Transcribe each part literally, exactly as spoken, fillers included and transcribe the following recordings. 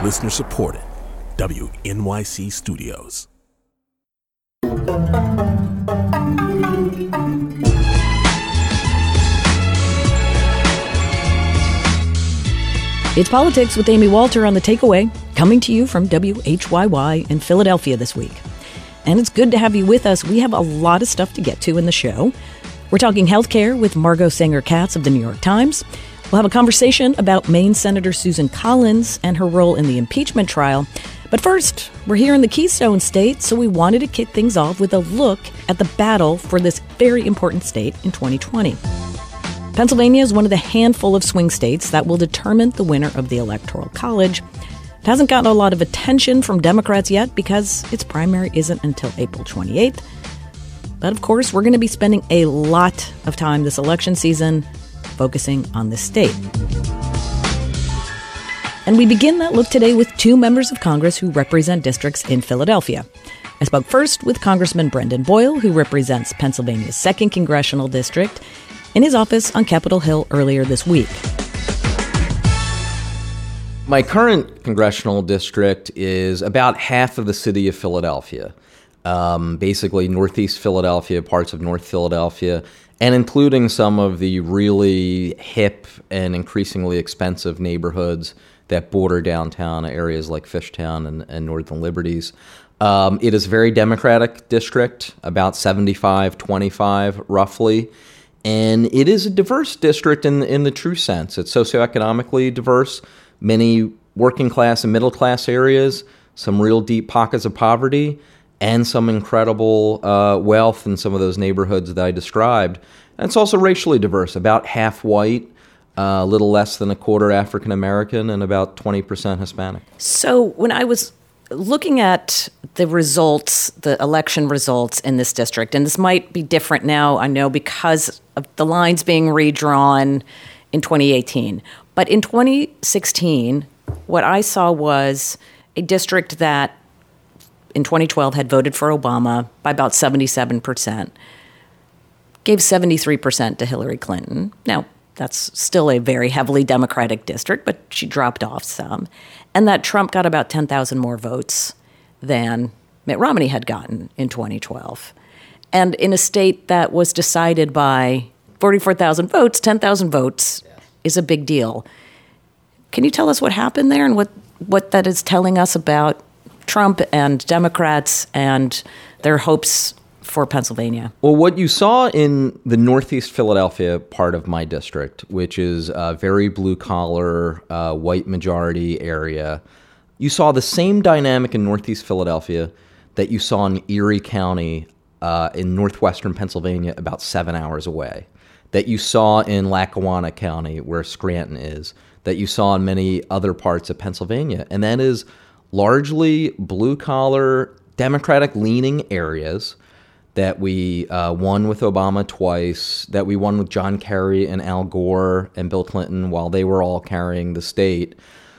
Listener supported. W N Y C Studios. It's Politics with Amy Walter on The Takeaway, coming to you from W H Y Y in Philadelphia this week. And it's good to have you with us. We have a lot of stuff to get to in the show. We're talking healthcare with Margot Sanger-Katz of The New York Times. We'll have a conversation about Maine Senator Susan Collins and her role in the impeachment trial. But first, we're here in the Keystone State, so we wanted to kick things off with a look at the battle for this very important state in twenty twenty. Pennsylvania is one of the handful of swing states that will determine the winner of the Electoral College. It hasn't gotten a lot of attention from Democrats yet because its primary isn't until April twenty-eighth. But of course, we're going to be spending a lot of time this election season focusing on this state. And we begin that look today with two members of Congress who represent districts in Philadelphia. I spoke first with Congressman Brendan Boyle, who represents Pennsylvania's second congressional district, in his office on Capitol Hill earlier this week. My current congressional district is about half of the city of Philadelphia, um, basically northeast Philadelphia, parts of North Philadelphia, and including some of the really hip and increasingly expensive neighborhoods that border downtown, areas like Fishtown and, and Northern Liberties. Um, it is a very Democratic district, about seventy-five twenty-five roughly. And it is a diverse district in in the true sense. It's socioeconomically diverse, many working class and middle class areas, some real deep pockets of poverty, and some incredible uh, wealth in some of those neighborhoods that I described. And it's also racially diverse, about half white, uh, a little less than a quarter African American, and about twenty percent Hispanic. So when I was looking at the results, the election results in this district, and this might be different now, I know, because of the lines being redrawn in twenty eighteen. But in twenty sixteen, what I saw was a district that in twenty twelve had voted for Obama by about seventy-seven percent, gave seventy-three percent to Hillary Clinton. Now, that's still a very heavily Democratic district, but she dropped off some. And that Trump got about ten thousand more votes than Mitt Romney had gotten in twenty twelve. And in a state that was decided by forty-four thousand votes, ten thousand votes yes. is a big deal. Can you tell us what happened there and what, what that is telling us about Trump and Democrats and their hopes for Pennsylvania? Well, what you saw in the Northeast Philadelphia part of my district, which is a very blue-collar, uh, white majority area, you saw the same dynamic in Northeast Philadelphia that you saw in Erie County uh, in northwestern Pennsylvania, about seven hours away, that you saw in Lackawanna County, where Scranton is, that you saw in many other parts of Pennsylvania. And that is largely blue-collar, Democratic-leaning areas that we uh, won with Obama twice, that we won with John Kerry and Al Gore and Bill Clinton while they were all carrying the state.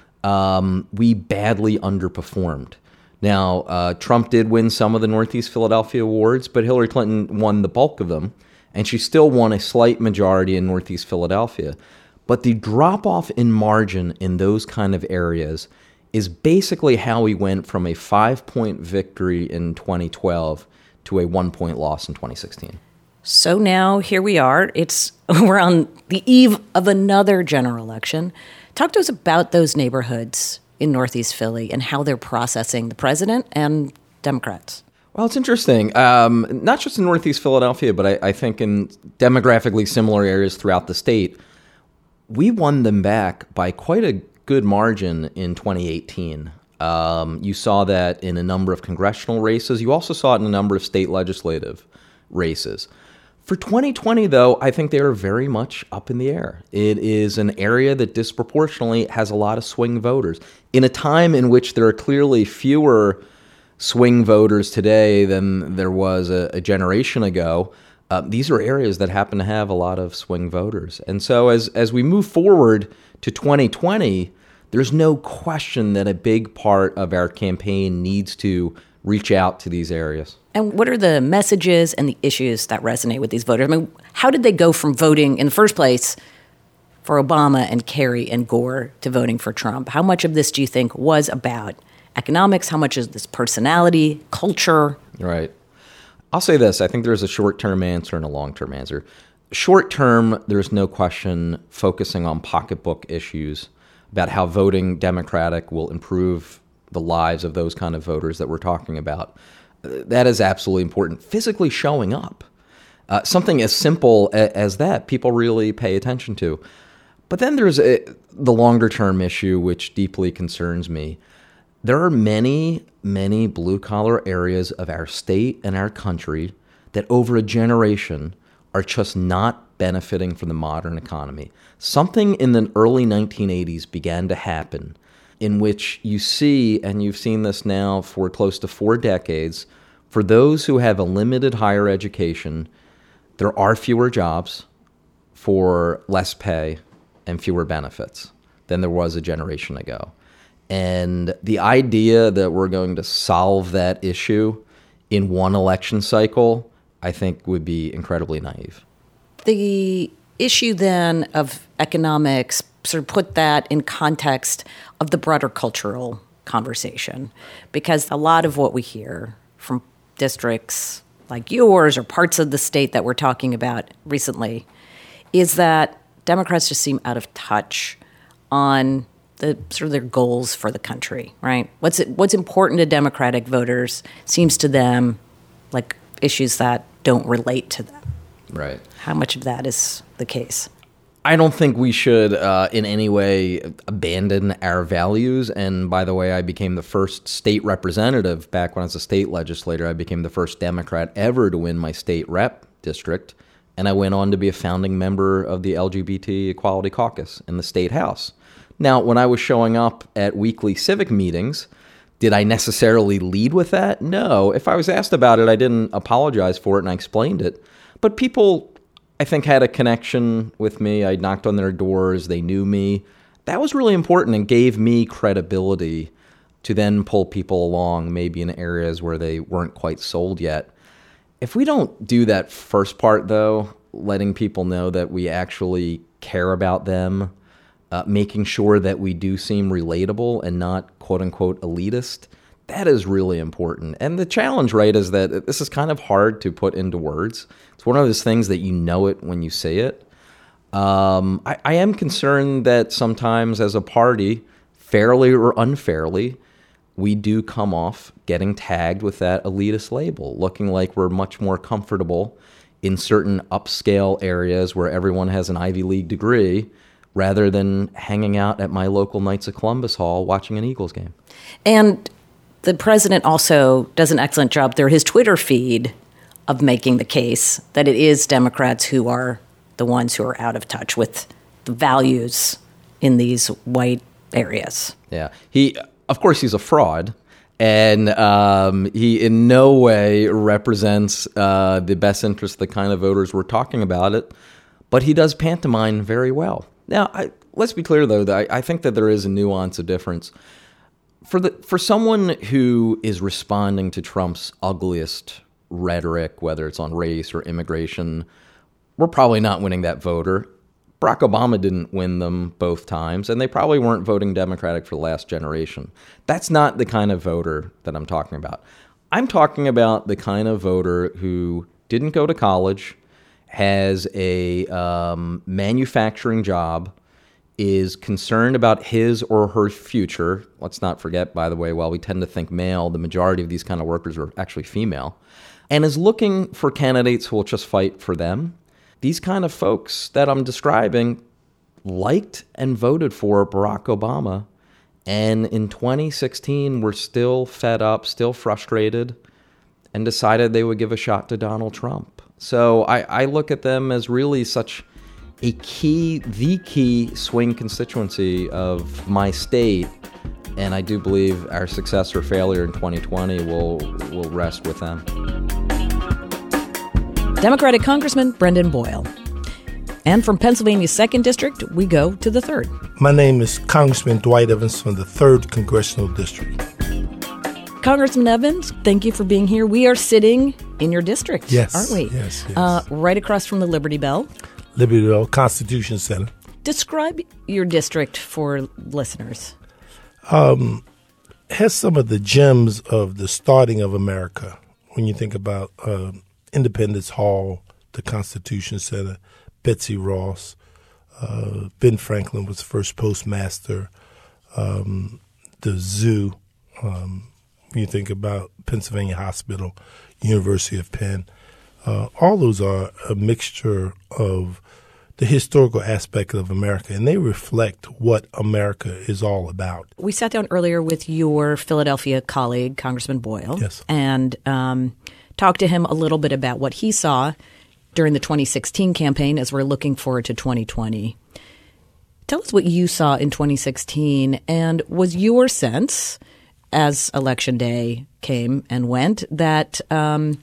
Um, we badly underperformed. Now, uh, Trump did win some of the Northeast Philadelphia awards, but Hillary Clinton won the bulk of them, and she still won a slight majority in Northeast Philadelphia. But the drop-off in margin in those kind of areas is basically how we went from a five-point victory in twenty twelve to a one-point loss in twenty sixteen. So now here we are. It's we're on the eve of another general election. Talk to us about those neighborhoods in Northeast Philly and how they're processing the president and Democrats. Well, it's interesting. Um, not just in Northeast Philadelphia, but I, I think in demographically similar areas throughout the state. We won them back by quite a good margin in twenty eighteen. Um, you saw that in a number of congressional races. You also saw it in a number of state legislative races. For twenty twenty, though, I think they are very much up in the air. It is an area that disproportionately has a lot of swing voters. In a time in which there are clearly fewer swing voters today than there was a, a generation ago, uh, these are areas that happen to have a lot of swing voters. And so as as we move forward to twenty twenty, there's no question that a big part of our campaign needs to reach out to these areas. And what are the messages and the issues that resonate with these voters? I mean, how did they go from voting in the first place for Obama and Kerry and Gore to voting for Trump? How much of this do you think was about economics? How much is this personality, culture? Right. I'll say this. I think there's a short-term answer and a long-term answer. Short-term, there's no question focusing on pocketbook issues about how voting Democratic will improve the lives of those kind of voters that we're talking about. That is absolutely important. Physically showing up. Uh, something as simple a, as that, people really pay attention to. But then there's a, the longer-term issue, which deeply concerns me. There are many, many blue-collar areas of our state and our country that over a generation are just not benefiting from the modern economy. Something in the early nineteen eighties began to happen in which you see, and you've seen this now for close to four decades, for those who have a limited higher education, there are fewer jobs for less pay and fewer benefits than there was a generation ago. And the idea that we're going to solve that issue in one election cycle, I think would be incredibly naive. The issue then of economics, sort of put that in context of the broader cultural conversation, because a lot of what we hear from districts like yours or parts of the state that we're talking about recently is that Democrats just seem out of touch on the sort of their goals for the country, right? What's it, what's important to Democratic voters seems to them like issues that don't relate to them. Right. How much of that is the case? I don't think we should uh, in any way abandon our values. And by the way, I became the first state representative back when I was a state legislator. I became the first Democrat ever to win my state rep district. And I went on to be a founding member of the L G B T Equality Caucus in the state house. Now, when I was showing up at weekly civic meetings, did I necessarily lead with that? No. If I was asked about it, I didn't apologize for it and I explained it. But people, I think, had a connection with me. I knocked on their doors. They knew me. That was really important and gave me credibility to then pull people along, maybe in areas where they weren't quite sold yet. If we don't do that first part, though, letting people know that we actually care about them, uh, making sure that we do seem relatable and not, quote-unquote, elitist, that is really important. And the challenge, right, is that this is kind of hard to put into words. It's one of those things that you know it when you say it. Um, I, I am concerned that sometimes as a party, fairly or unfairly, we do come off getting tagged with that elitist label, looking like we're much more comfortable in certain upscale areas where everyone has an Ivy League degree, rather than hanging out at my local Knights of Columbus Hall watching an Eagles game. And the president also does an excellent job through his Twitter feed of making the case that it is Democrats who are the ones who are out of touch with the values in these white areas. Yeah. He, of course, he's a fraud, and um, he in no way represents uh, the best interest of the kind of voters we're talking about it, but he does pantomime very well. Now, I, let's be clear, though, that I, I think that there is a nuance of difference. For the for someone who is responding to Trump's ugliest rhetoric, whether it's on race or immigration, we're probably not winning that voter. Barack Obama didn't win them both times, and they probably weren't voting Democratic for the last generation. That's not the kind of voter that I'm talking about. I'm talking about the kind of voter who didn't go to college, has a um, manufacturing job, is concerned about his or her future. Let's not forget, by the way, while we tend to think male, the majority of these kind of workers are actually female, and is looking for candidates who will just fight for them. These kind of folks that I'm describing liked and voted for Barack Obama, and in twenty sixteen were still fed up, still frustrated, and decided they would give a shot to Donald Trump. So I, I look at them as really such a key, the key swing constituency of my state, and I do believe our success or failure in twenty twenty will will rest with them. Democratic Congressman Brendan Boyle. And from Pennsylvania's second District, we go to the third. My name is Congressman Dwight Evans from the third Congressional District. Congressman Evans, thank you for being here. We are sitting in your district, yes, aren't we? Yes, yes. Uh, right across from the Liberty Bell. Liberty Bell Constitution Center. Describe your district for listeners. Um, has some of the gems of the starting of America. When you think about uh, Independence Hall, the Constitution Center, Betsy Ross, uh, Ben Franklin was the first postmaster, um, the zoo. Um, when you think about Pennsylvania Hospital, University of Penn, uh, all those are a mixture of the historical aspect of America, and they reflect what America is all about. We sat down earlier with your Philadelphia colleague, Congressman Boyle, yes. and um, talked to him a little bit about what he saw during the twenty sixteen campaign as we're looking forward to twenty twenty. Tell us what you saw in twenty sixteen, and was your sense, as Election Day came and went, that um,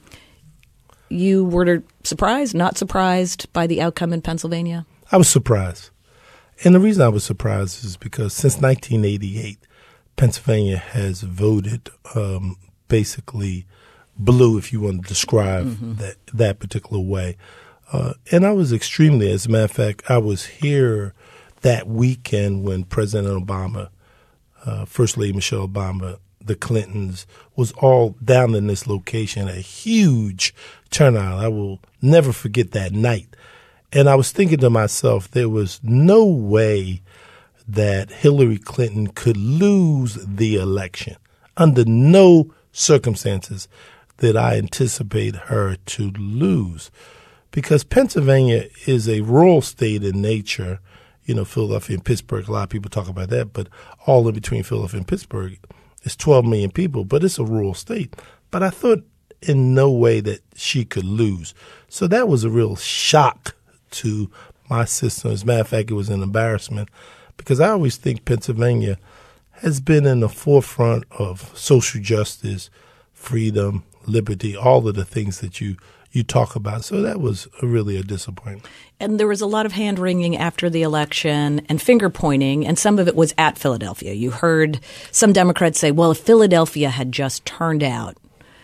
you were surprised, not surprised by the outcome in Pennsylvania? I was surprised. And the reason I was surprised is because since nineteen eighty-eight, Pennsylvania has voted um, basically blue, if you want to describe mm-hmm. that, that particular way. Uh, and I was extremely, as a matter of fact, I was here that weekend when President Obama, uh, First Lady Michelle Obama, the Clintons, was all down in this location, a huge turnout. I will never forget that night. And I was thinking to myself, there was no way that Hillary Clinton could lose the election. Under no circumstances did I anticipate her to lose, because Pennsylvania is a rural state in nature. You know, Philadelphia and Pittsburgh, a lot of people talk about that, but all in between Philadelphia and Pittsburgh is twelve million people, but it's a rural state. But I thought in no way that she could lose. So that was a real shock to my system. As a matter of fact, it was an embarrassment, because I always think Pennsylvania has been in the forefront of social justice, freedom, liberty, all of the things that you you talk about. So that was a, really a disappointment. And there was a lot of hand-wringing after the election and finger-pointing, and some of it was at Philadelphia. You heard some Democrats say, well, if Philadelphia had just turned out,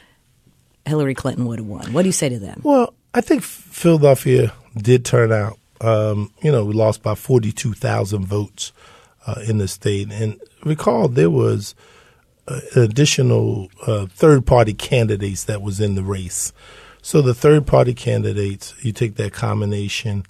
Hillary Clinton would have won. What do you say to them? Well, I think Philadelphia did turn out. Um, you know, we lost by forty-two thousand votes uh, in the state. And recall there was uh, additional uh, third-party candidates that was in the race. So the third-party candidates, you take that combination,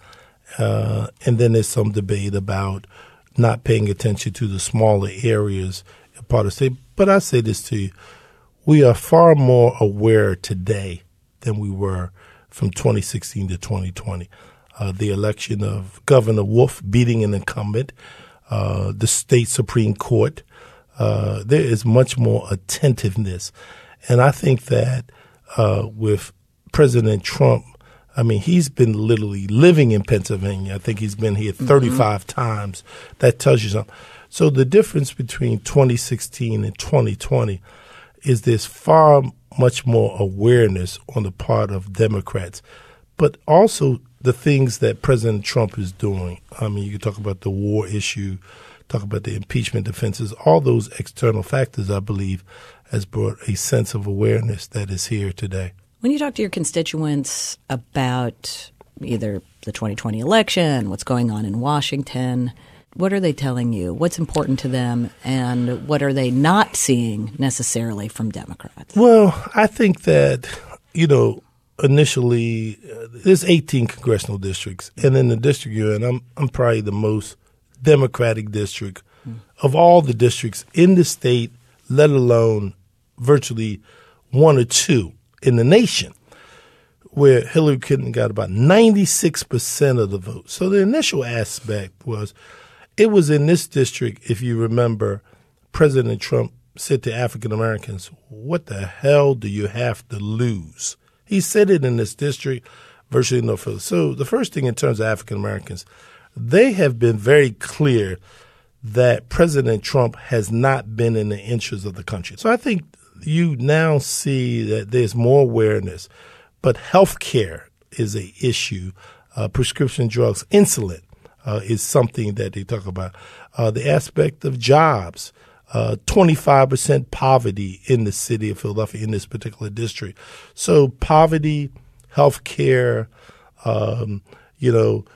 uh, and then there's some debate about not paying attention to the smaller areas part of the state. But I say this to you, we are far more aware today than we were from twenty sixteen to twenty twenty. Uh, the election of Governor Wolf beating an incumbent, uh, the state Supreme Court, uh, there is much more attentiveness. And I think that uh, with President Trump, I mean, he's been literally living in Pennsylvania. I think he's been here thirty-five mm-hmm. times. That tells you something. So the difference between twenty sixteen and twenty twenty is there's far much more awareness on the part of Democrats, but also the things that President Trump is doing. I mean, you can talk about the war issue, talk about the impeachment defenses, all those external factors, I believe, has brought a sense of awareness that is here today. When you talk to your constituents about either the twenty twenty election, what's going on in Washington, what are they telling you? What's important to them, and what are they not seeing necessarily from Democrats? Well, I think that, you know, initially uh, there's eighteen congressional districts, and in the district you're in, I'm, I'm probably the most Democratic district mm. of all the districts in the state, let alone virtually one or two in the nation, where Hillary Clinton got about ninety-six percent of the vote. So the initial aspect was, it was in this district, if you remember, President Trump said to African Americans, what the hell do you have to lose? He said it in this district, virtually no further. So the first thing in terms of African Americans, they have been very clear that President Trump has not been in the interests of the country. So I think you now see that there's more awareness, but health care is an issue. Uh, prescription drugs, insulin uh, is something that they talk about. Uh, the aspect of jobs, uh, twenty-five percent poverty in the city of Philadelphia in this particular district. So poverty, health care, um, you know,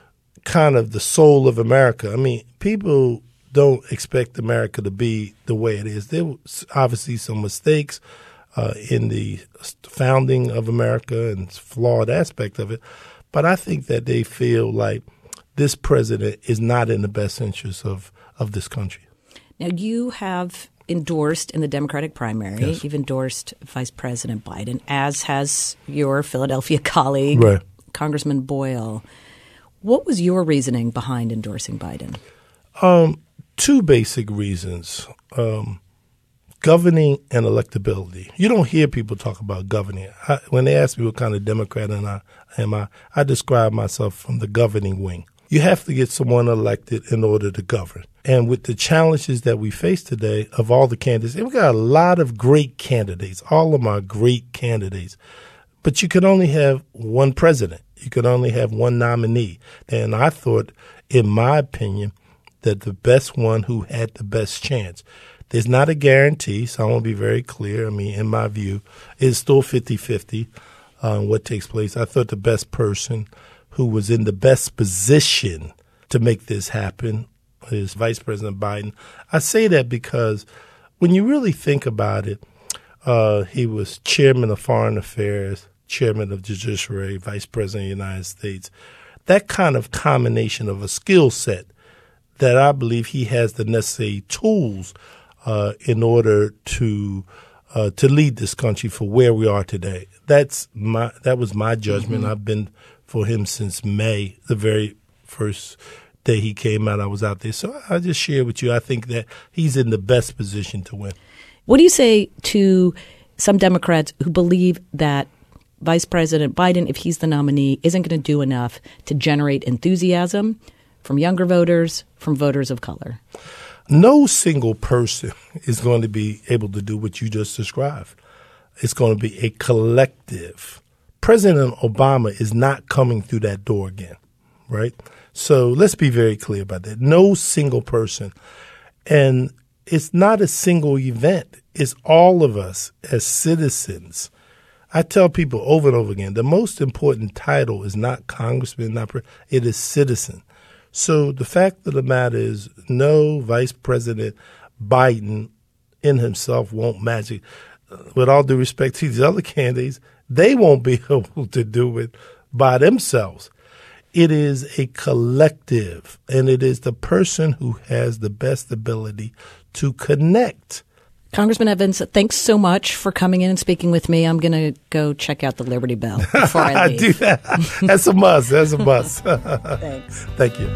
kind of the soul of America. I mean, people don't expect America to be the way it is. There was obviously some mistakes uh, in the founding of America and flawed aspect of it, but I think that they feel like this president is not in the best interest of, of this country. Now, you have endorsed in the Democratic primary. Yes. You've endorsed Vice President Biden, as has your Philadelphia colleague, Right. Congressman Boyle. What was your reasoning behind endorsing Biden? Um, two basic reasons. Um, governing and electability. You don't hear people talk about governing. I, when they ask me what kind of Democrat and I, am I, I describe myself from the governing wing. You have to get someone elected in order to govern. And with the challenges that we face today of all the candidates, and we've got a lot of great candidates. All of them are great candidates. But you can only have one president. You can only have one nominee. And I thought, in my opinion, that the best one who had the best chance. There's not a guarantee, so I want to be very clear. I mean, in my view, it's still fifty-fifty uh, what takes place. I thought the best person who was in the best position to make this happen is Vice President Biden. I say that because when you really think about it, uh, he was chairman of Foreign Affairs, chairman of Judiciary, Vice President of the United States. That kind of combination of a skill set that I believe he has the necessary tools uh, in order to uh, to lead this country for where we are today. That's my that was my judgment. Mm-hmm. I've been for him since May, the very first day he came out. I was out there. So I just share with you, I think that he's in the best position to win. What do you say to some Democrats who believe that Vice President Biden, if he's the nominee, isn't going to do enough to generate enthusiasm from younger voters, from voters of color? No single person is going to be able to do what you just described. It's going to be a collective. President Obama is not coming through that door again, right? So let's be very clear about that. No single person. And it's not a single event. It's all of us as citizens. I tell people over and over again, the most important title is not congressman, not pre- it is citizen. So the fact of the matter is, no, Vice President Biden in himself won't magic. With all due respect to these other candidates, they won't be able to do it by themselves. It is a collective, and it is the person who has the best ability to connect. Congressman Evans, thanks so much for coming in and speaking with me. I'm going to go check out the Liberty Bell before I leave. Do that. That's a must. That's a must. Thanks. Thank you.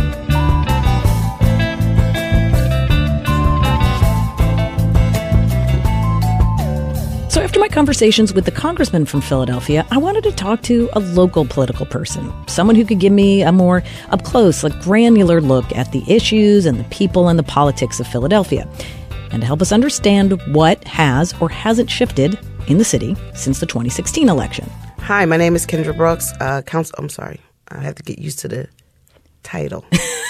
So after my conversations with the congressman from Philadelphia, I wanted to talk to a local political person, someone who could give me a more up-close, like granular look at the issues and the people and the politics of Philadelphia, and to help us understand what has or hasn't shifted in the city since the twenty sixteen election. Hi, my name is Kendra Brooks. Uh, council. I'm sorry. I have to get used to the title.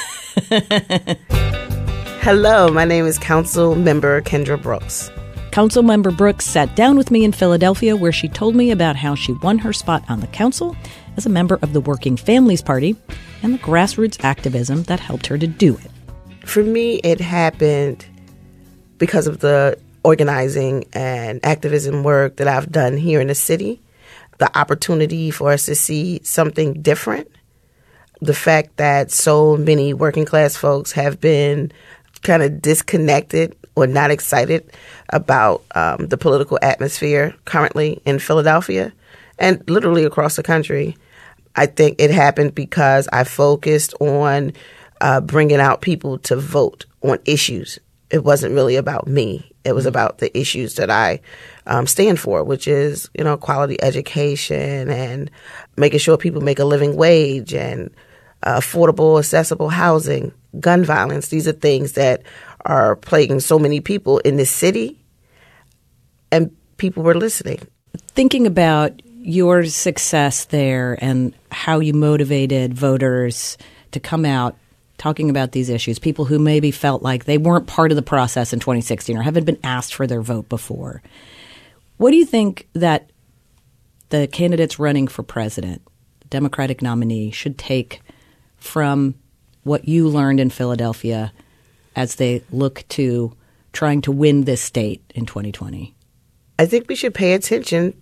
Hello, my name is Council Member Kendra Brooks. Councilmember Brooks sat down with me in Philadelphia, where she told me about how she won her spot on the council as a member of the Working Families Party and the grassroots activism that helped her to do it. For me, it happened because of the organizing and activism work that I've done here in the city, the opportunity for us to see something different, the fact that so many working class folks have been kind of disconnected or not excited about um, the political atmosphere currently in Philadelphia and literally across the country. I think it happened because I focused on uh, bringing out people to vote on issues. It wasn't really about me. It was about the issues that I um, stand for, which is, you know, quality education and making sure people make a living wage and uh, affordable, accessible housing, gun violence. These are things that are plaguing so many people in this city, and people were listening. Thinking about your success there and how you motivated voters to come out talking about these issues, people who maybe felt like they weren't part of the process in twenty sixteen or haven't been asked for their vote before. What do you think that the candidates running for president, the Democratic nominee, should take from what you learned in Philadelphia as they look to trying to win this state in twenty twenty? I think we should pay attention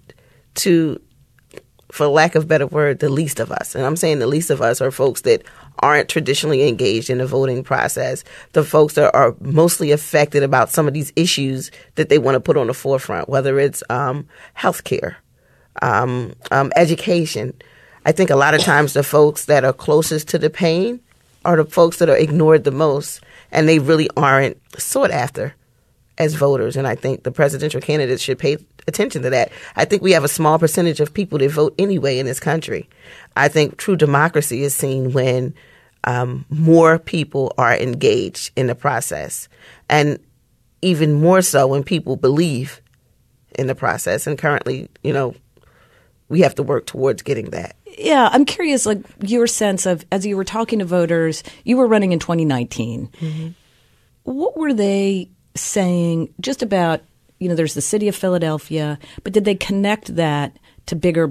to, for lack of a better word, the least of us. And I'm saying the least of us are folks that aren't traditionally engaged in the voting process, the folks that are mostly affected about some of these issues that they want to put on the forefront, whether it's um, health care, um, um, education. I think a lot of times the folks that are closest to the pain are the folks that are ignored the most, and they really aren't sought after as voters. And I think the presidential candidates should pay attention to that. I think we have a small percentage of people that vote anyway in this country. I think true democracy is seen when um, more people are engaged in the process, and even more so when people believe in the process. And currently, you know, we have to work towards getting that. Yeah, I'm curious, like your sense of, as you were talking to voters, you were running in twenty nineteen. Mm-hmm. What were they saying just about, you know, there's the city of Philadelphia, but did they connect that to bigger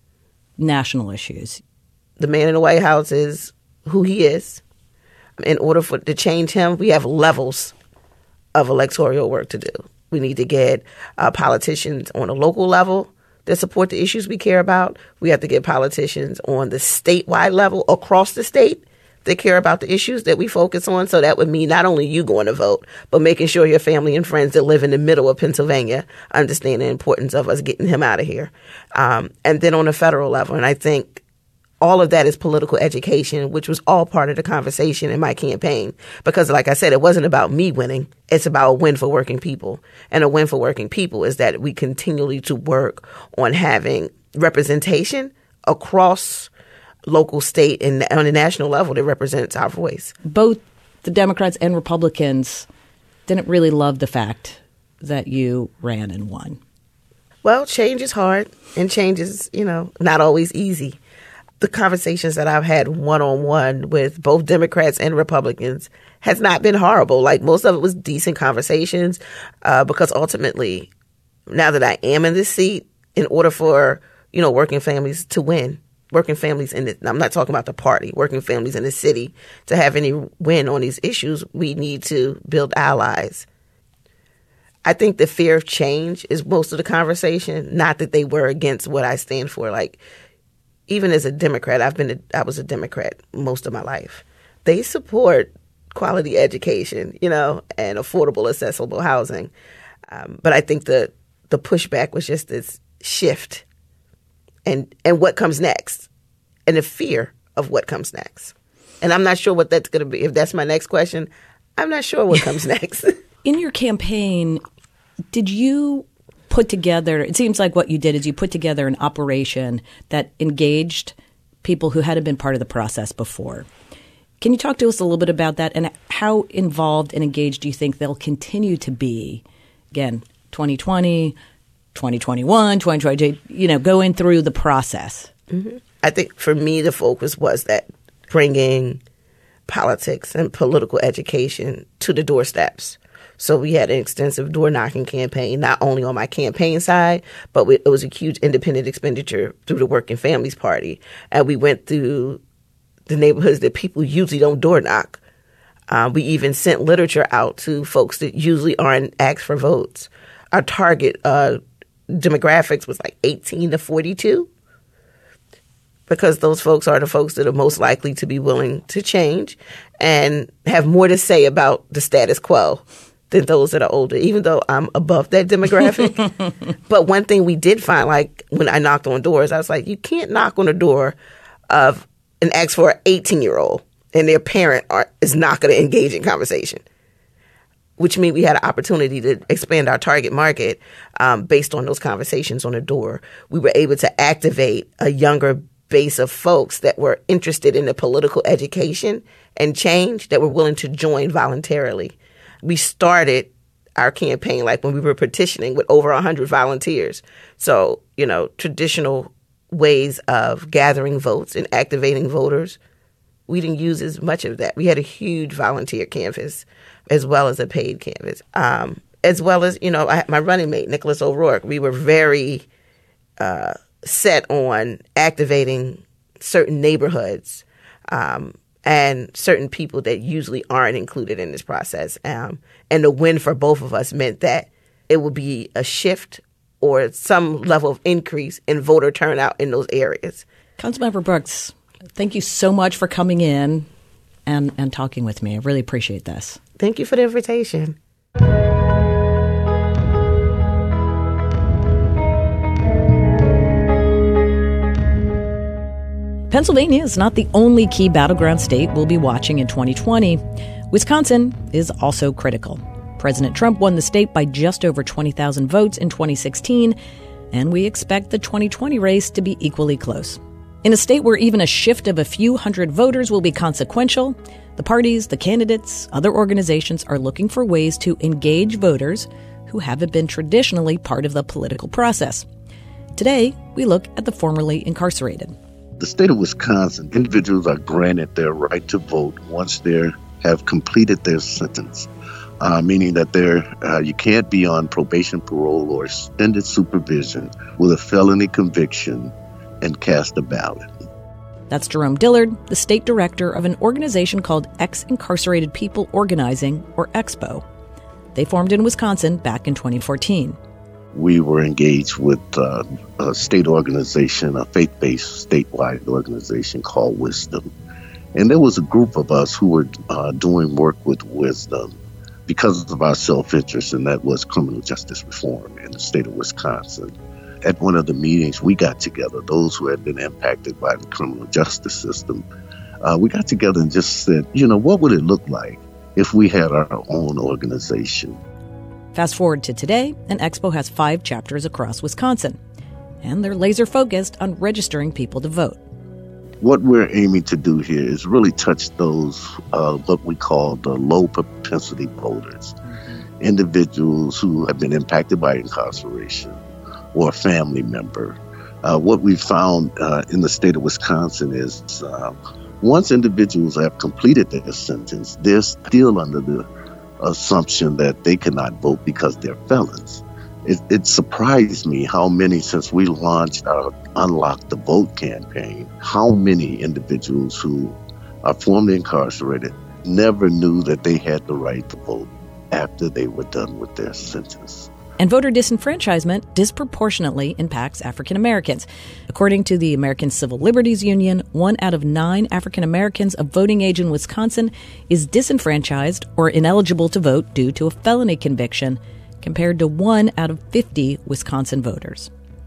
national issues? The man in the White House is who he is. In order for to change him, we have levels of electoral work to do. We need to get uh, politicians on a local level that support the issues we care about. We have to get politicians on the statewide level across the state that care about the issues that we focus on. So that would mean not only you going to vote, but making sure your family and friends that live in the middle of Pennsylvania understand the importance of us getting him out of here. Um, and then on a federal level, and I think all of that is political education, which was all part of the conversation in my campaign. Because like I said, it wasn't about me winning. It's about a win for working people. And a win for working people is that we continually to work on having representation across local, state, and on a national level that represents our voice. Both the Democrats and Republicans didn't really love the fact that you ran and won. Well, change is hard, and change is, you know, not always easy. The conversations that I've had one-on-one with both Democrats and Republicans has not been horrible. Like, most of it was decent conversations uh, because ultimately, now that I am in this seat, in order for, you know, working families to win, working families in the, I'm not talking about the party, working families in the city to have any win on these issues, we need to build allies. I think the fear of change is most of the conversation, not that they were against what I stand for. Like, even as a Democrat, I've been a, I was a Democrat most of my life. They support quality education, you know, and affordable, accessible housing. Um, but I think the the pushback was just this shift and and what comes next, and the fear of what comes next. And I'm not sure what that's going to be. If that's my next question, I'm not sure what comes next. In your campaign, did you put together, it seems like what you did is you put together an operation that engaged people who hadn't been part of the process before. Can you talk to us a little bit about that, and how involved and engaged do you think they'll continue to be? Again, twenty twenty, twenty twenty-one, twenty twenty, you know, going through the process. Mm-hmm. I think for me, the focus was that bringing politics and political education to the doorsteps. So we had an extensive door-knocking campaign, not only on my campaign side, but we, it was a huge independent expenditure through the Working Families Party. And we went through the neighborhoods that people usually don't door-knock. Um, we even sent literature out to folks that usually aren't asked for votes. Our target uh, demographics was like eighteen to forty-two, because those folks are the folks that are most likely to be willing to change and have more to say about the status quo than those that are older, even though I'm above that demographic. But one thing we did find, like when I knocked on doors, I was like, you can't knock on the door of and ask for an eighteen-year-old and their parent are, is not going to engage in conversation, which means we had an opportunity to expand our target market um, based on those conversations on the door. We were able to activate a younger base of folks that were interested in the political education and change, that were willing to join voluntarily. We started our campaign like when we were petitioning with over one hundred volunteers. So, you know, traditional ways of gathering votes and activating voters, we didn't use as much of that. We had a huge volunteer canvas as well as a paid canvas, um, as well as, you know, I, my running mate, Nicholas O'Rourke. We were very uh, set on activating certain neighborhoods um, and certain people that usually aren't included in this process. Um, and the win for both of us meant that it would be a shift or some level of increase in voter turnout in those areas. Councilmember Brooks, thank you so much for coming in and, and talking with me. I really appreciate this. Thank you for the invitation. Pennsylvania is not the only key battleground state we'll be watching in twenty twenty. Wisconsin is also critical. President Trump won the state by just over twenty thousand votes in twenty sixteen, and we expect the twenty twenty race to be equally close. In a state where even a shift of a few hundred voters will be consequential, the parties, the candidates, other organizations are looking for ways to engage voters who haven't been traditionally part of the political process. Today, we look at the formerly incarcerated. The state of Wisconsin, individuals are granted their right to vote once they have completed their sentence, uh, meaning that they're, uh, you can't be on probation, parole, or extended supervision with a felony conviction and cast a ballot. That's Jerome Dillard, the state director of an organization called Ex-Incarcerated People Organizing, or EXPO. They formed in Wisconsin back in twenty fourteen. We were engaged with uh, a state organization, a faith-based statewide organization called Wisdom. And there was a group of us who were uh, doing work with Wisdom because of our self-interest, and that was criminal justice reform in the state of Wisconsin. At one of the meetings, we got together, those who had been impacted by the criminal justice system. Uh, we got together and just said, you know, what would it look like if we had our own organization? Fast forward to today, and EXPO has five chapters across Wisconsin, and they're laser focused on registering people to vote. What we're aiming to do here is really touch those, uh, what we call the low propensity voters, mm-hmm. individuals who have been impacted by incarceration or a family member. Uh, what we found uh, in the state of Wisconsin is uh, once individuals have completed their sentence, they're still under the assumption that they cannot vote because they're felons. It, it surprised me how many, since we launched our Unlock the Vote campaign, how many individuals who are formerly incarcerated never knew that they had the right to vote after they were done with their sentence. And voter disenfranchisement disproportionately impacts African Americans. According to the American Civil Liberties Union, one out of nine African Americans of voting age in Wisconsin is disenfranchised or ineligible to vote due to a felony conviction, compared to one out of fifty Wisconsin voters.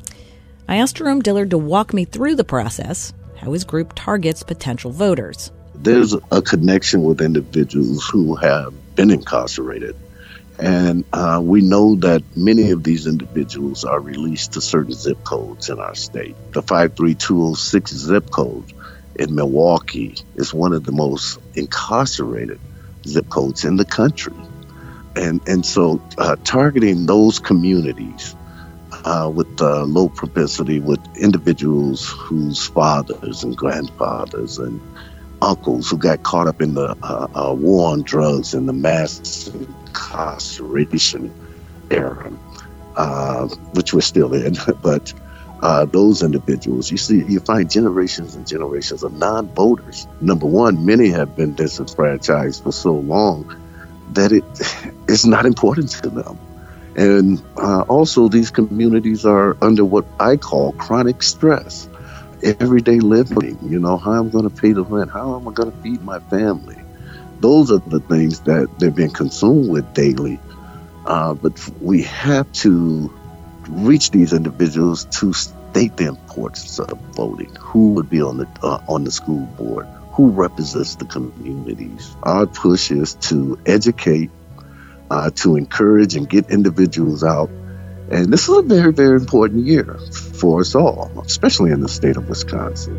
I asked Jerome Dillard to walk me through the process, how his group targets potential voters. There's a connection with individuals who have been incarcerated. And uh, we know that many of these individuals are released to certain zip codes in our state. The five three two oh six zip code in Milwaukee is one of the most incarcerated zip codes in the country. And and so uh, targeting those communities uh, with uh, low propensity, with individuals whose fathers and grandfathers and uncles who got caught up in the uh, uh, war on drugs and the mass incarceration era, uh, which we're still in, but uh, those individuals, you see, you find generations and generations of non-voters. Number one, many have been disenfranchised for so long that it is not important to them. And uh, also these communities are under what I call chronic stress. Everyday living, you know, how I'm going to pay the rent, how am I going to feed my family? Those are the things that they're being consumed with daily. Uh, but we have to reach these individuals to state the importance of voting. Who would be on the uh, on the school board? Who represents the communities? Our push is to educate, uh, to encourage and get individuals out. And this is a very, very important year for us all, especially in the state of Wisconsin.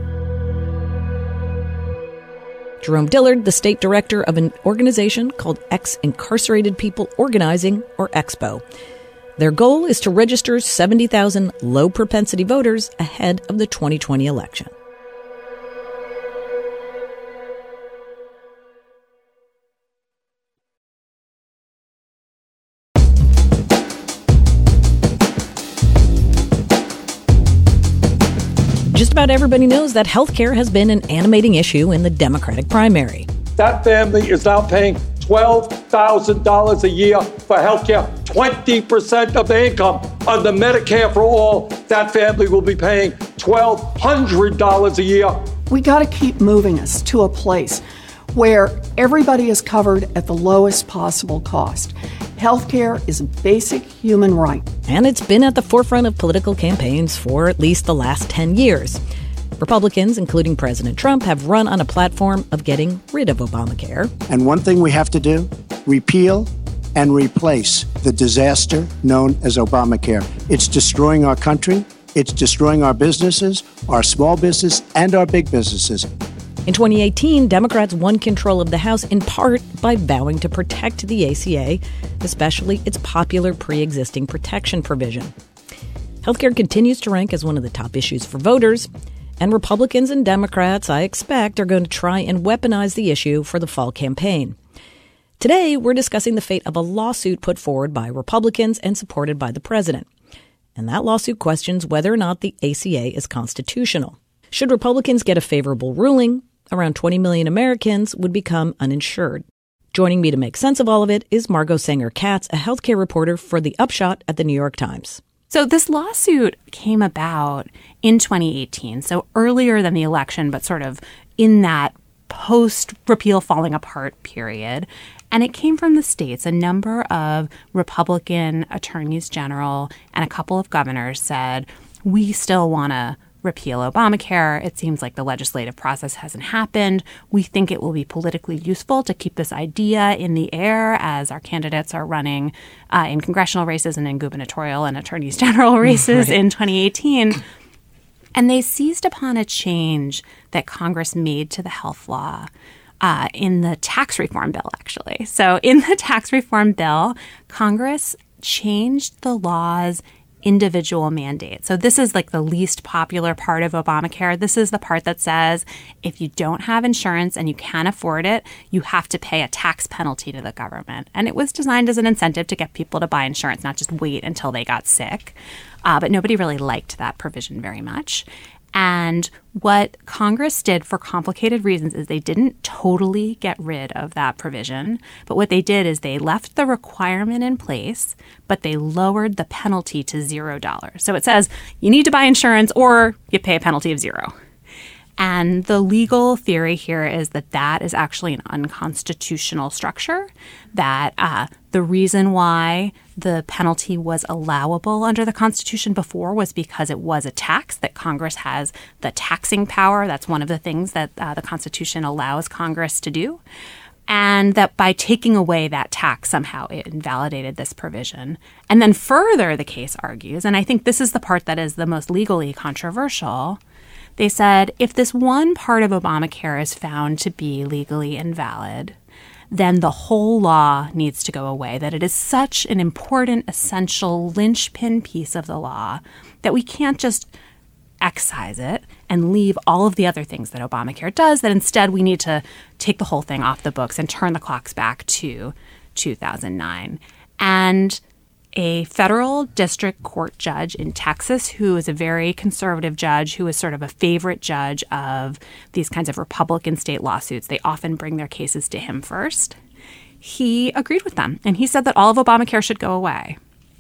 Jerome Dillard, the state director of an organization called Ex-Incarcerated People Organizing, or EXPO. Their goal is to register seventy thousand low-propensity voters ahead of the twenty twenty election. Just about everybody knows that healthcare has been an animating issue in the Democratic primary. That family is now paying twelve thousand dollars a year for healthcare, twenty percent of their income. Under Medicare for All, that family will be paying twelve hundred dollars a year. We got to keep moving us to a place where everybody is covered at the lowest possible cost. Healthcare is a basic human right. And it's been at the forefront of political campaigns for at least the last ten years. Republicans, including President Trump, have run on a platform of getting rid of Obamacare. And one thing we have to do, repeal and replace the disaster known as Obamacare. It's destroying our country. It's destroying our businesses, our small business, and our big businesses. In twenty eighteen, Democrats won control of the House in part by vowing to protect the A C A, especially its popular pre-existing protection provision. Healthcare continues to rank as one of the top issues for voters, and Republicans and Democrats, I expect, are going to try and weaponize the issue for the fall campaign. Today, we're discussing the fate of a lawsuit put forward by Republicans and supported by the president. And that lawsuit questions whether or not the A C A is constitutional. Should Republicans get a favorable ruling, around twenty million Americans would become uninsured. Joining me to make sense of all of it is Margot Sanger-Katz, a healthcare reporter for The Upshot at The New York Times. So this lawsuit came about in twenty eighteen, so earlier than the election, but sort of in that post-repeal falling apart period. And it came from the states. A number of Republican attorneys general and a couple of governors said, we still want to repeal Obamacare. It seems like the legislative process hasn't happened. We think it will be politically useful to keep this idea in the air as our candidates are running uh, in congressional races and in gubernatorial and attorneys general races right. in twenty eighteen. And they seized upon a change that Congress made to the health law uh, in the tax reform bill, actually. So in the tax reform bill, Congress changed the law's individual mandate. So this is like the least popular part of Obamacare. This is the part that says if you don't have insurance and you can't afford it, you have to pay a tax penalty to the government. And it was designed as an incentive to get people to buy insurance, not just wait until they got sick. Uh, but nobody really liked that provision very much. And what Congress did for complicated reasons is they didn't totally get rid of that provision. But what they did is they left the requirement in place, but they lowered the penalty to zero dollars. So it says you need to buy insurance or you pay a penalty of zero. And the legal theory here is that that is actually an unconstitutional structure, that uh, the reason why the penalty was allowable under the Constitution before was because it was a tax, that Congress has the taxing power. That's one of the things that uh, the Constitution allows Congress to do. And that by taking away that tax, somehow it invalidated this provision. And then further, the case argues, and I think this is the part that is the most legally controversial, they said if this one part of Obamacare is found to be legally invalid, then the whole law needs to go away, that it is such an important, essential linchpin piece of the law that we can't just excise it and leave all of the other things that Obamacare does, that instead we need to take the whole thing off the books and turn the clocks back to two thousand nine. And a federal district court judge in Texas, who is a very conservative judge, who is sort of a favorite judge of these kinds of Republican state lawsuits. They often bring their cases to him first. He agreed with them, and he said that all of Obamacare should go away.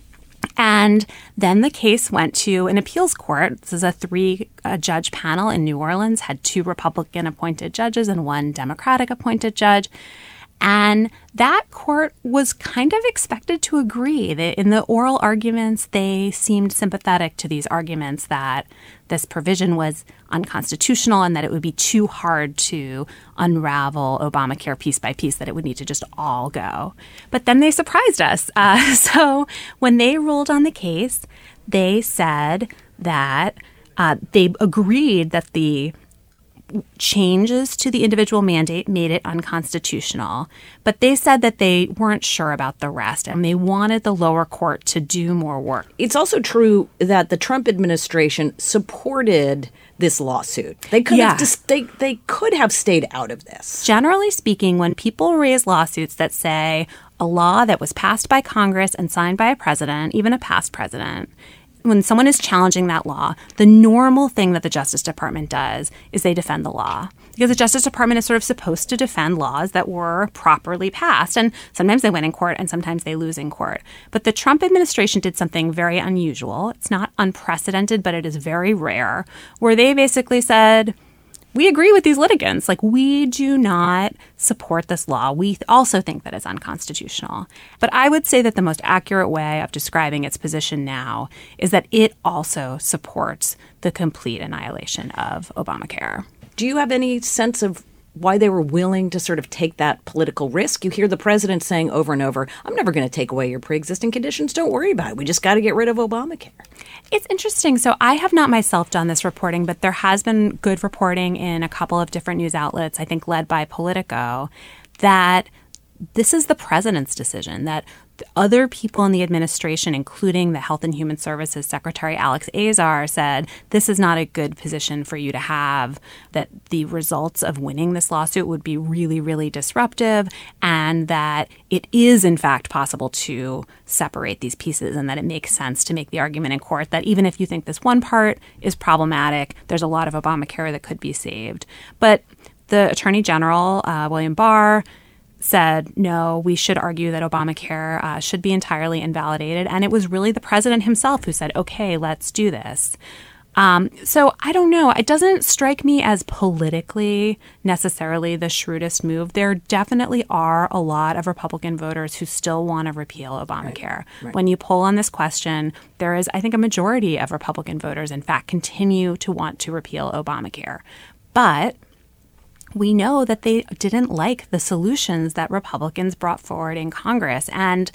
And then the case went to an appeals court. This is a three-judge panel in New Orleans, had two Republican-appointed judges and one Democratic-appointed judge. And that court was kind of expected to agree that in the oral arguments, they seemed sympathetic to these arguments that this provision was unconstitutional and that it would be too hard to unravel Obamacare piece by piece, that it would need to just all go. But then they surprised us. Uh, so when they ruled on the case, they said that uh, they agreed that the changes to the individual mandate made it unconstitutional, but they said that they weren't sure about the rest and they wanted the lower court to do more work. It's also true that the Trump administration supported this lawsuit. They could yeah. have just, they they could have stayed out of this. Generally speaking, when people raise lawsuits that say a law that was passed by Congress and signed by a president, even a past president, when someone is challenging that law, the normal thing that the Justice Department does is they defend the law. Because the Justice Department is sort of supposed to defend laws that were properly passed. And sometimes they win in court and sometimes they lose in court. But the Trump administration did something very unusual. It's not unprecedented, but it is very rare, where they basically said, we agree with these litigants. Like, we do not support this law. We also think that it's unconstitutional. But I would say that the most accurate way of describing its position now is that it also supports the complete annihilation of Obamacare. Do you have any sense of why they were willing to sort of take that political risk? You hear the president saying over and over, I'm never going to take away your pre-existing conditions. Don't worry about it. We just got to get rid of Obamacare. It's interesting. So I have not myself done this reporting, but there has been good reporting in a couple of different news outlets, I think led by Politico, that this is the president's decision, that other people in the administration, including the Health and Human Services Secretary Alex Azar, said this is not a good position for you to have, that the results of winning this lawsuit would be really, really disruptive, and that it is, in fact, possible to separate these pieces, and that it makes sense to make the argument in court that even if you think this one part is problematic, there's a lot of Obamacare that could be saved. But the Attorney General, uh, William Barr, said, no, we should argue that Obamacare uh, should be entirely invalidated. And it was really the president himself who said, okay, let's do this. Um, so I don't know. It doesn't strike me as politically necessarily the shrewdest move. There definitely are a lot of Republican voters who still want to repeal Obamacare. Right, right. When you poll on this question, there is, I think, a majority of Republican voters, in fact, continue to want to repeal Obamacare. But we know that they didn't like the solutions that Republicans brought forward in Congress. And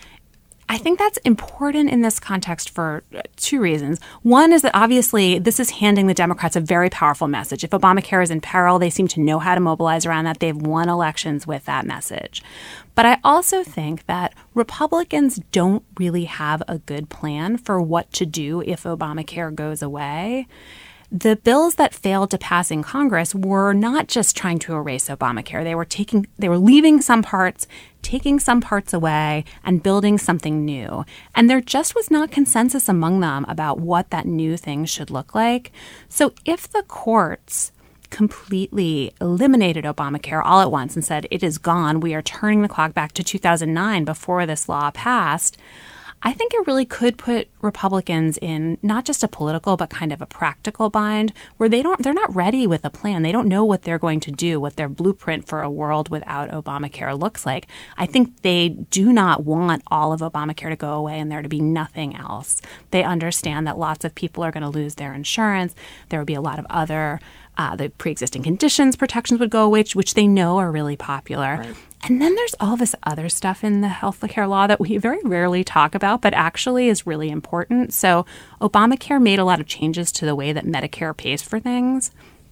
I think that's important in this context for two reasons. One is that obviously this is handing the Democrats a very powerful message. If Obamacare is in peril, they seem to know how to mobilize around that. They've won elections with that message. But I also think that Republicans don't really have a good plan for what to do if Obamacare goes away. The bills that failed to pass in Congress were not just trying to erase Obamacare. They were taking, they were leaving some parts, taking some parts away, and building something new. And there just was not consensus among them about what that new thing should look like. So if the courts completely eliminated Obamacare all at once and said, it is gone, we are turning the clock back to two thousand nine before this law passed, I think it really could put Republicans in not just a political but kind of a practical bind where they don't they're not ready with a plan. They don't know what they're going to do, what their blueprint for a world without Obamacare looks like. I think they do not want all of Obamacare to go away and there to be nothing else. They understand that lots of people are going to lose their insurance. There would be a lot of other uh, the pre-existing conditions protections would go away, which, which they know are really popular. Right. And then there's all this other stuff in the health care law that we very rarely talk about, but actually is really important. So Obamacare made a lot of changes to the way that Medicare pays for things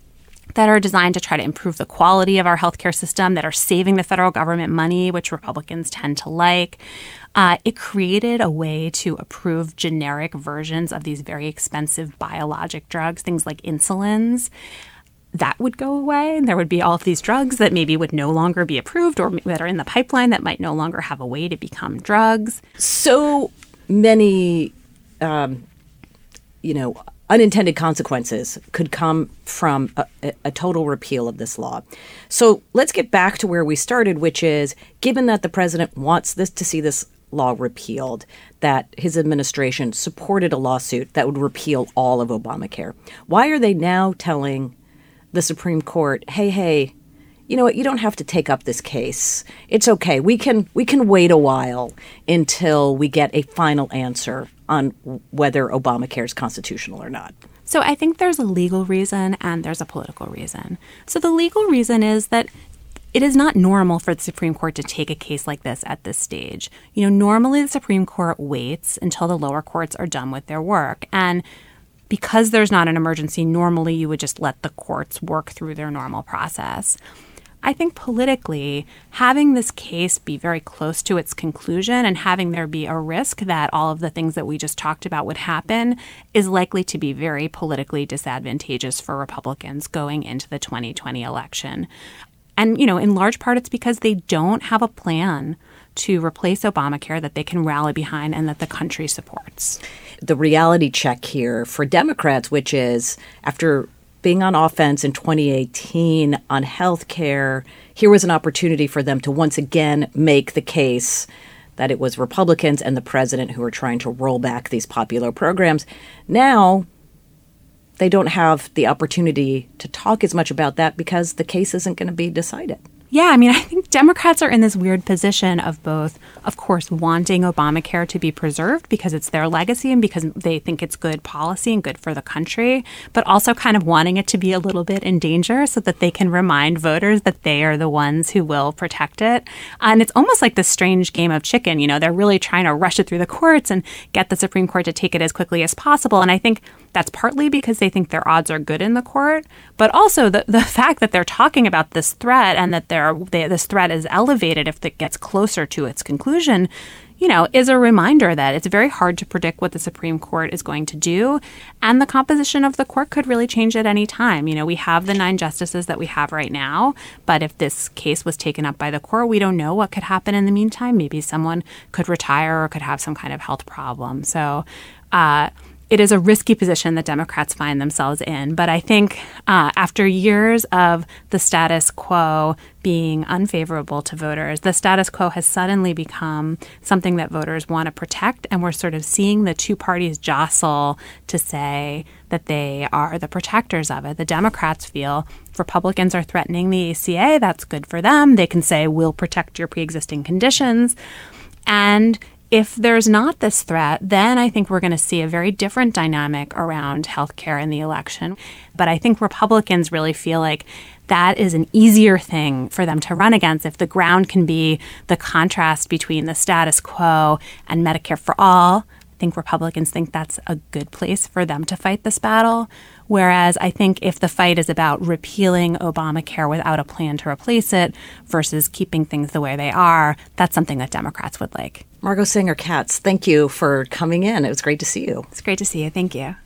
that are designed to try to improve the quality of our healthcare system, that are saving the federal government money, which Republicans tend to like. Uh, it created a way to approve generic versions of these very expensive biologic drugs, things like insulins. That would go away. And there would be all of these drugs that maybe would no longer be approved or that are in the pipeline that might no longer have a way to become drugs. So many, um, you know, unintended consequences could come from a, a total repeal of this law. So let's get back to where we started, which is given that the president wants this to see this law repealed, that his administration supported a lawsuit that would repeal all of Obamacare. Why are they now telling the Supreme Court, hey, hey, you know what, you don't have to take up this case. It's okay. We can we can wait a while until we get a final answer on whether Obamacare is constitutional or not. So I think there's a legal reason and there's a political reason. So the legal reason is that it is not normal for the Supreme Court to take a case like this at this stage. You know, normally the Supreme Court waits until the lower courts are done with their work. And because there's not an emergency, normally you would just let the courts work through their normal process. I think politically, having this case be very close to its conclusion and having there be a risk that all of the things that we just talked about would happen is likely to be very politically disadvantageous for Republicans going into the twenty twenty election. And, you know, in large part, it's because they don't have a plan to replace Obamacare that they can rally behind and that the country supports. The reality check here for Democrats, which is after being on offense in twenty eighteen on health care, here was an opportunity for them to once again make the case that it was Republicans and the president who were trying to roll back these popular programs. Now, they don't have the opportunity to talk as much about that because the case isn't going to be decided. Yeah, I mean, I think Democrats are in this weird position of both, of course, wanting Obamacare to be preserved because it's their legacy and because they think it's good policy and good for the country, but also kind of wanting it to be a little bit in danger so that they can remind voters that they are the ones who will protect it. And it's almost like this strange game of chicken. You know, they're really trying to rush it through the courts and get the Supreme Court to take it as quickly as possible. And I think that's partly because they think their odds are good in the court, but also the, the fact that they're talking about this threat and that they're, they, this threat is elevated if it gets closer to its conclusion, you know, is a reminder that it's very hard to predict what the Supreme Court is going to do. And the composition of the court could really change at any time. You know, we have the nine justices that we have right now, but if this case was taken up by the court, we don't know what could happen in the meantime. Maybe someone could retire or could have some kind of health problem. So, uh, it is a risky position that Democrats find themselves in. But I think uh, after years of the status quo being unfavorable to voters, the status quo has suddenly become something that voters want to protect. And we're sort of seeing the two parties jostle to say that they are the protectors of it. The Democrats feel if Republicans are threatening the A C A, that's good for them. They can say, we'll protect your pre-existing conditions. And if there's not this threat, then I think we're going to see a very different dynamic around healthcare in the election. But I think Republicans really feel like that is an easier thing for them to run against if the ground can be the contrast between the status quo and Medicare for all. I think Republicans think that's a good place for them to fight this battle. Whereas I think if the fight is about repealing Obamacare without a plan to replace it versus keeping things the way they are, that's something that Democrats would like. Margot Sanger-Katz, thank you for coming in. It was great to see you. It's great to see you. Thank you.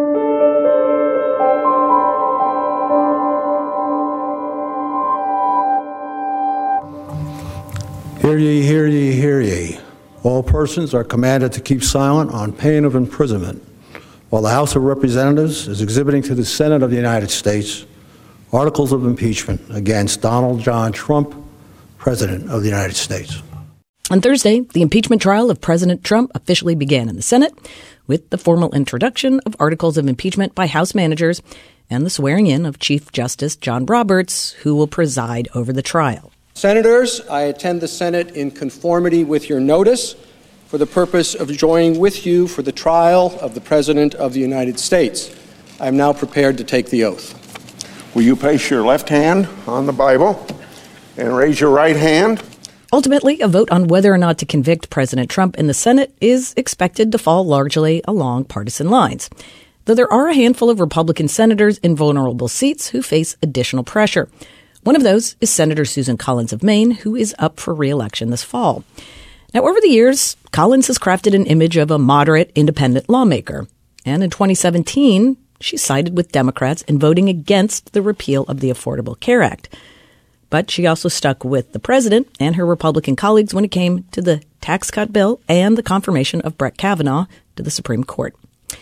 Hear ye, hear ye, hear ye. All persons are commanded to keep silent on pain of imprisonment while the House of Representatives is exhibiting to the Senate of the United States articles of impeachment against Donald John Trump, President of the United States. On Thursday, the impeachment trial of President Trump officially began in the Senate with the formal introduction of articles of impeachment by House managers and the swearing in of Chief Justice John Roberts, who will preside over the trial. Senators, I attend the Senate in conformity with your notice for the purpose of joining with you for the trial of the President of the United States. I am now prepared to take the oath. Will you place your left hand on the Bible and raise your right hand? Ultimately, a vote on whether or not to convict President Trump in the Senate is expected to fall largely along partisan lines, though there are a handful of Republican senators in vulnerable seats who face additional pressure. One of those is Senator Susan Collins of Maine, who is up for re-election this fall. Now, over the years, Collins has crafted an image of a moderate, independent lawmaker. And in twenty seventeen, she sided with Democrats in voting against the repeal of the Affordable Care Act. But she also stuck with the president and her Republican colleagues when it came to the tax cut bill and the confirmation of Brett Kavanaugh to the Supreme Court.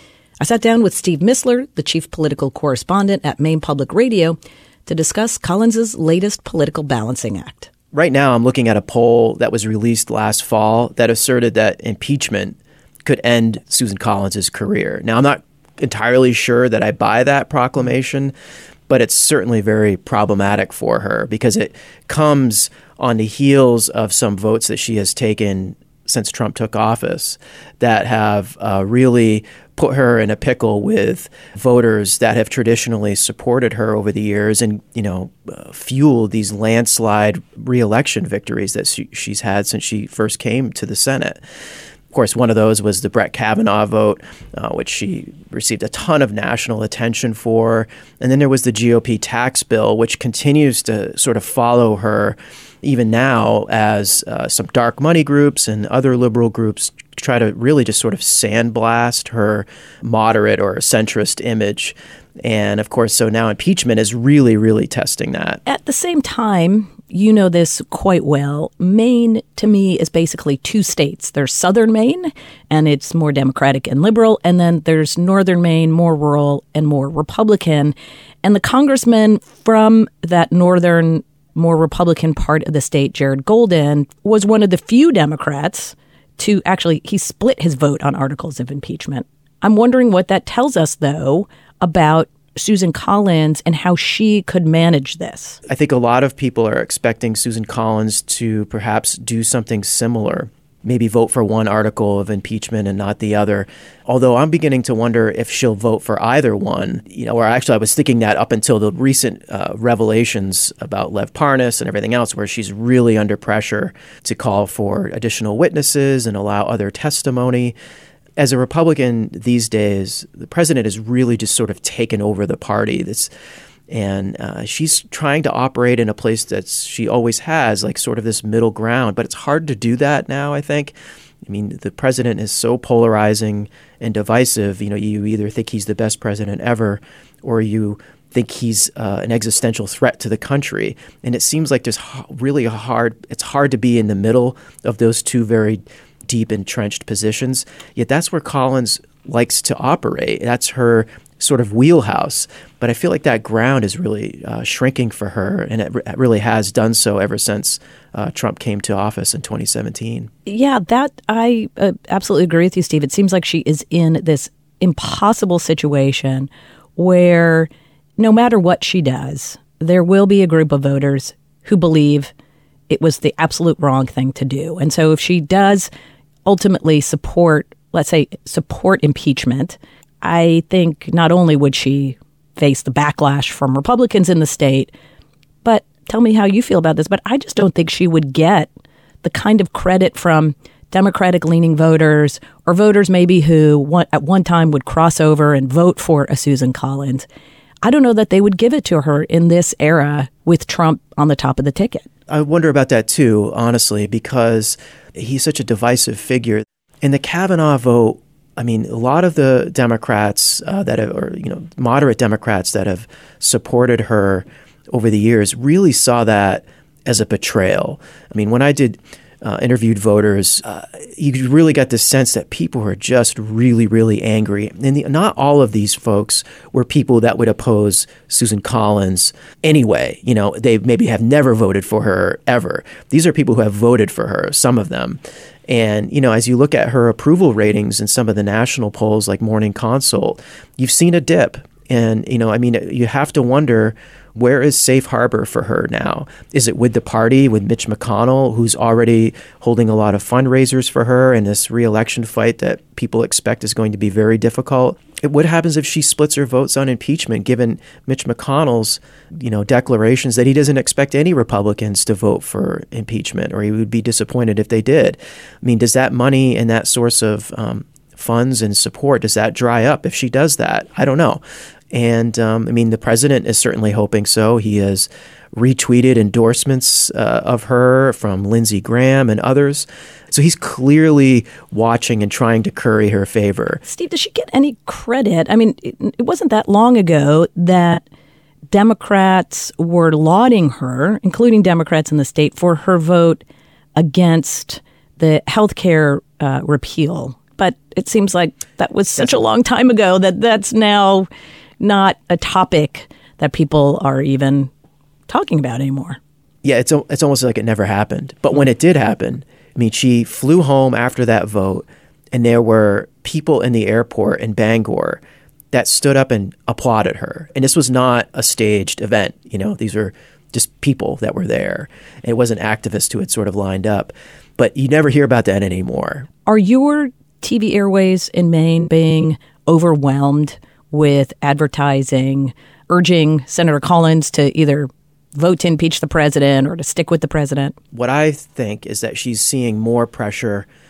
I sat down with Steve Mistler, the chief political correspondent at Maine Public Radio, to discuss Collins's latest political balancing act. Right now, I'm looking at a poll that was released last fall that asserted that impeachment could end Susan Collins's career. Now, I'm not entirely sure that I buy that proclamation, but it's certainly very problematic for her because it comes on the heels of some votes that she has taken since Trump took office that have uh, really put her in a pickle with voters that have traditionally supported her over the years and, you know, uh, fueled these landslide reelection victories that she, she's had since she first came to the Senate. Of course, one of those was the Brett Kavanaugh vote, uh, which she received a ton of national attention for. And then there was the G O P tax bill, which continues to sort of follow her even now as uh, some dark money groups and other liberal groups try to really just sort of sandblast her moderate or centrist image. And of course, so now impeachment is really, really testing that. At the same time, you know this quite well, Maine, to me, is basically two states. There's southern Maine, and it's more Democratic and liberal, and then there's northern Maine, more rural and more Republican. And the congressman from that northern, more Republican part of the state, Jared Golden, was one of the few Democrats to actually, he split his vote on articles of impeachment. I'm wondering what that tells us, though, about Susan Collins and how she could manage this. I think a lot of people are expecting Susan Collins to perhaps do something similar, maybe vote for one article of impeachment and not the other. Although I'm beginning to wonder if she'll vote for either one. You know, or actually I was thinking that up until the recent uh, revelations about Lev Parnas and everything else, where she's really under pressure to call for additional witnesses and allow other testimony. As a Republican these days, the president has really just sort of taken over the party. That's, and uh, she's trying to operate in a place that she always has, like sort of this middle ground. But it's hard to do that now, I think. I mean, the president is so polarizing and divisive. You know, you either think he's the best president ever, or you think he's uh, an existential threat to the country. And it seems like there's really a hard, it's hard to be in the middle of those two very deep entrenched positions. Yet that's where Collins likes to operate. That's her sort of wheelhouse. But I feel like that ground is really uh, shrinking for her, and it, re- it really has done so ever since uh, Trump came to office in twenty seventeen. Yeah, that I uh, absolutely agree with you, Steve. It seems like she is in this impossible situation where no matter what she does, there will be a group of voters who believe it was the absolute wrong thing to do. And so if she does ultimately support, let's say, support impeachment, I think not only would she face the backlash from Republicans in the state, but tell me how you feel about this, but I just don't think she would get the kind of credit from Democratic-leaning voters or voters maybe who one, at one time would cross over and vote for a Susan Collins. I don't know that they would give it to her in this era with Trump on the top of the ticket. I wonder about that too, honestly, because he's such a divisive figure. In the Kavanaugh vote, I mean, a lot of the Democrats uh, that have, or, you know, moderate Democrats that have supported her over the years really saw that as a betrayal. I mean, when I did uh, interviewed voters, uh, you really got the sense that people were just really, really angry. And the, not all of these folks were people that would oppose Susan Collins anyway. You know, they maybe have never voted for her ever. These are people who have voted for her, some of them. And, you know, as you look at her approval ratings in some of the national polls like Morning Consult, you've seen a dip. And, you know, I mean, you have to wonder, where is safe harbor for her now? Is it with the party, with Mitch McConnell, who's already holding a lot of fundraisers for her in this reelection fight that people expect is going to be very difficult? What happens if she splits her votes on impeachment, given Mitch McConnell's, you know, declarations that he doesn't expect any Republicans to vote for impeachment, or he would be disappointed if they did? I mean, does that money and that source of um, funds and support, does that dry up if she does that? I don't know. And um, I mean, the president is certainly hoping so. He has retweeted endorsements uh, of her from Lindsey Graham and others. So he's clearly watching and trying to curry her favor. Steve, does she get any credit? I mean, it, it wasn't that long ago that Democrats were lauding her, including Democrats in the state, for her vote against the health care uh, repeal. But it seems like that was such a long time ago that that's now not a topic that people are even talking about anymore. Yeah, it's it's almost like it never happened. But when it did happen, I mean, she flew home after that vote, and there were people in the airport in Bangor that stood up and applauded her. And this was not a staged event. You know, these were just people that were there. It wasn't activists who had sort of lined up. But you never hear about that anymore. Are your T V airways in Maine being overwhelmed with advertising, urging Senator Collins to either vote to impeach the president or to stick with the president? What I think is that she's seeing more pressure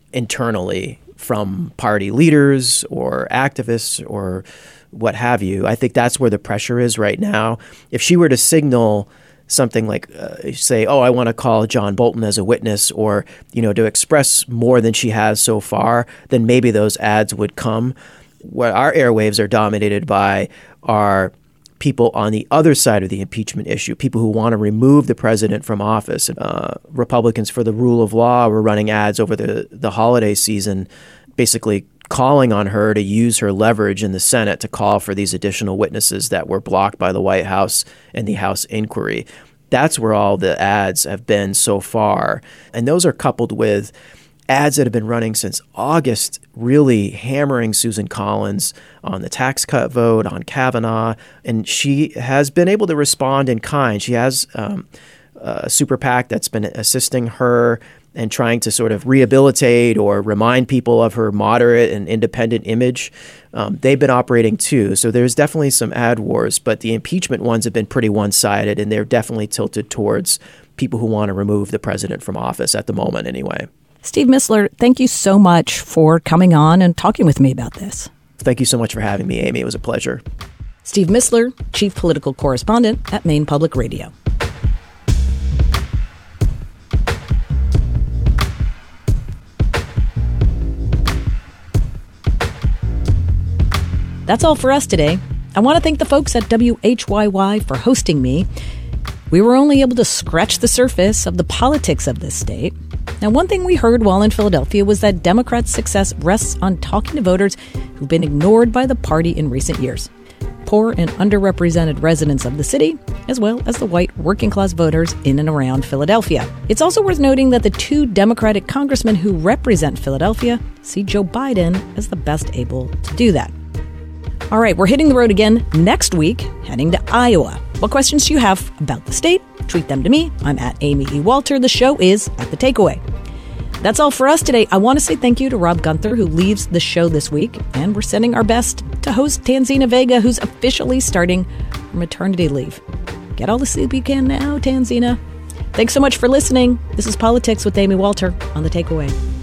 internally from party leaders or activists or what have you. I think that's where the pressure is right now. If she were to signal something like, uh, say, oh, I want to call John Bolton as a witness, or, you know, to express more than she has so far, then maybe those ads would come. What our airwaves are dominated by are people on the other side of the impeachment issue, people who want to remove the president from office. Uh, Republicans for the Rule of Law were running ads over the, the holiday season, basically calling on her to use her leverage in the Senate to call for these additional witnesses that were blocked by the White House and the House inquiry. That's where all the ads have been so far. And those are coupled with ads that have been running since August, really hammering Susan Collins on the tax cut vote, on Kavanaugh. And she has been able to respond in kind. She has um, a super PAC that's been assisting her and trying to sort of rehabilitate or remind people of her moderate and independent image. Um, they've been operating too. So there's definitely some ad wars, but the impeachment ones have been pretty one-sided, and they're definitely tilted towards people who want to remove the president from office at the moment anyway. Steve Mistler, thank you so much for coming on and talking with me about this. Thank you so much for having me, Amy. It was a pleasure. Steve Mistler, Chief Political Correspondent at Maine Public Radio. That's all for us today. I want to thank the folks at W H Y Y for hosting me. We were only able to scratch the surface of the politics of this state. Now, one thing we heard while in Philadelphia was that Democrats' success rests on talking to voters who've been ignored by the party in recent years. Poor and underrepresented residents of the city, as well as the white working-class voters in and around Philadelphia. It's also worth noting that the two Democratic congressmen who represent Philadelphia see Joe Biden as the best able to do that. All right, we're hitting the road again next week, heading to Iowa. What questions do you have about the state? Tweet them to me. I'm at Amy E. Walter. The show is at The Takeaway. That's all for us today. I want to say thank you to Rob Gunther, who leaves the show this week, and we're sending our best to host Tanzina Vega, who's officially starting maternity leave. Get all the sleep you can now, Tanzina. Thanks so much for listening. This is Politics with Amy Walter on The Takeaway.